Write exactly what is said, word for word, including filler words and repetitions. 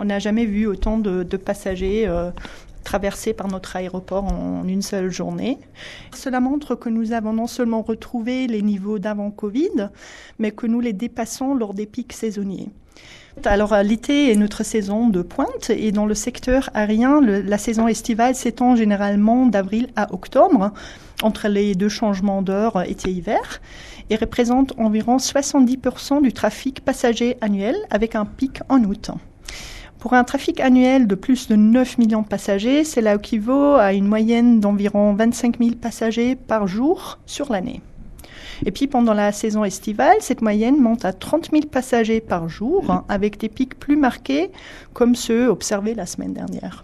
On n'a jamais vu autant de, de passagers euh, traversés par notre aéroport en une seule journée. Cela montre que nous avons non seulement retrouvé les niveaux d'avant Covid, mais que nous les dépassons lors des pics saisonniers. Alors l'été est notre saison de pointe et dans le secteur aérien, le, la saison estivale s'étend généralement d'avril à octobre, entre les deux changements d'heure été-hiver, et représente environ soixante-dix pour cent du trafic passager annuel avec un pic en août. Pour un trafic annuel de plus de neuf millions de passagers, cela équivaut à une moyenne d'environ vingt-cinq mille passagers par jour sur l'année. Et puis pendant la saison estivale, cette moyenne monte à trente mille passagers par jour, avec des pics plus marqués comme ceux observés la semaine dernière.